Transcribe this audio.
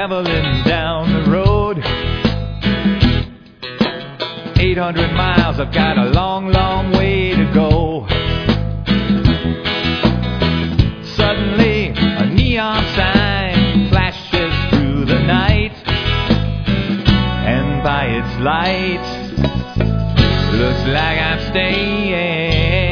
traveling down the road. 800 miles, I've got a long, long way to go. Suddenly, a neon sign flashes through the night, and by its light, looks like I'm staying.